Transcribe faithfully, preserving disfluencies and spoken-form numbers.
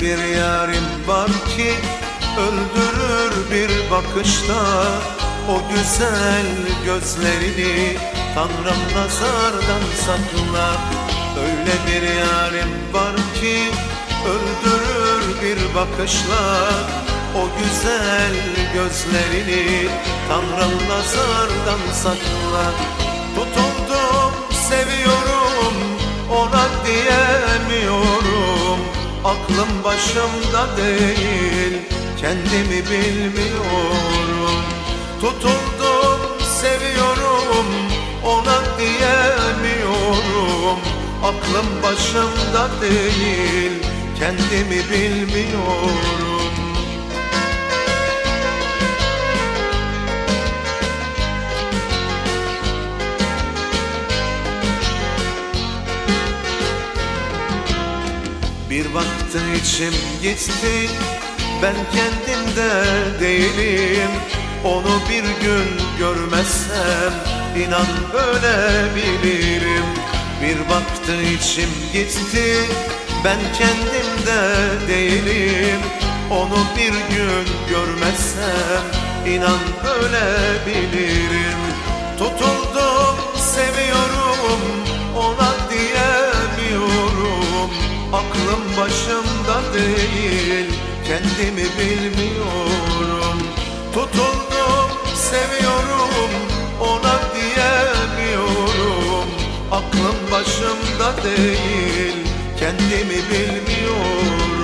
bir yarim var ki öldürür bir bakışta o güzel gözlerini. Tanrım nazardan sakla. Öyle bir yarim var ki öldürür bir bakışla o güzel gözlerini. Tanrım nazardan sakla. Tutuldum, seviyorum, ona diyemiyorum. Aklım başımda değil, kendimi bilmiyorum. Tutuldum, seviyorum, ona diyemiyorum. Aklım başımda değil, kendimi bilmiyorum. Bir baktı içim gitti, ben kendimde değilim. Onu bir gün görmezsem inan böyle bilirim. Bir baktı içim gitti, ben kendimde değilim. Onu bir gün görmezsem inan böyle bilirim. Tutuldum, seviyorum, ona diyemiyorum. Aklım başımda değil, kendimi bilmiyorum. Tutuldum, seviyorum, ona diyemiyorum. Aklım başımda değil, kendimi bilmiyorum.